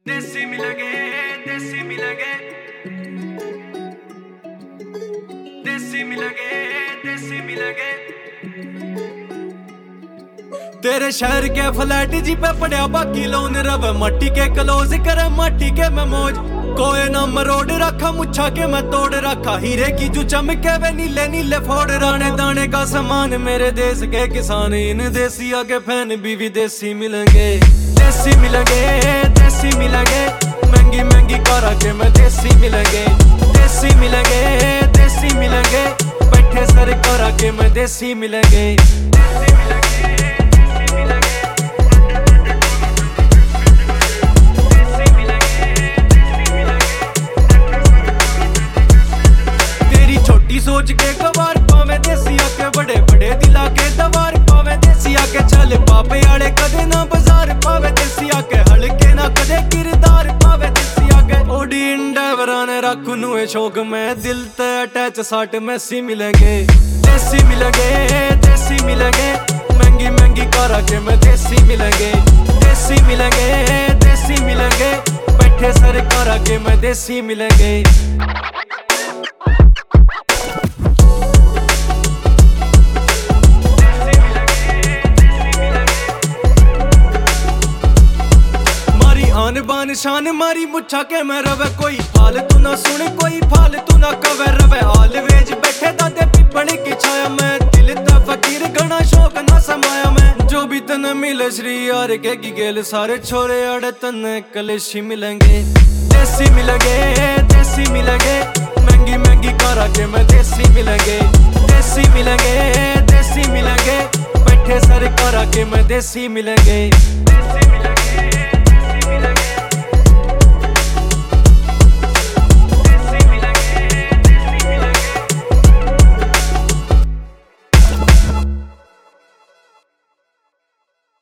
देसी मिलेंगे, देसी मिलेंगे, देसी मिलेंगे, देसी मिलेंगे। तेरे शहर के फ्लैट जी पे पड़या बाकी लोन रवे मट्टी के क्लोज करे माटी के मैं मौज कोई ना मरोड़ रखा मुच्छा के मैं तोड़ रखा हीरे की जो चमके वे नीले नीले फोड़ राने दाने का सामान मेरे देश के किसान इन देसिया के फैन भी विदेशी मिलेंगे। देसी मिलेंगे, देसी मिलेंगे, महंगी महंगी कारा के मैं देसी मिलेंगे। देसी मिलेंगे, देसी मिलेंगे, बैठे सर कारा के मैं देसी मिलेंगे। देसी मिलेंगे, देसी मिलेंगे, देसी मिलेंगे, देसी मिलेंगे। तेरी छोटी सोच के गवार पावे देसी आके बड़े बड़े दिला के दवार पावे देसी आके चल पापे आड़े कदे ना बाजार पावे देसी आके हल्के ना कदे किरदार पावे देसी आके ओडी इंडेवरा ने रखू नुए शौक में दिल ते अटैच साट मैसी मिलेंगे। देसी मिलेंगे, देसी मिलेंगे, महंगी महंगी कारा के मैं देसी मिलेंगे। देसी मिलेंगे, देसी मिलेंगे, बैठे सर कारा के मैं देसी मिलेंगे। आन बान शान मारी मुच्छा के मैं रवे कोई फालतू ना सुन कोई फालतू ना कवे रवे ऑलवेज बैठे दादे पिपड़ की छाया में दिल ता फकीर घना शौक ना समाया मैं जो भी तने मिले श्री यार के की गेल सारे छोरे अड़े तने कलेशी मिलेंगे। देसी मिलेंगे, देसी मिलेंगे, महंगी महंगी कारा के मैं देसी मिलेंगे। देसी मिलेंगे, देसी मिलेंगे, बैठे सर कारा के मैं देसी मिलेंगे।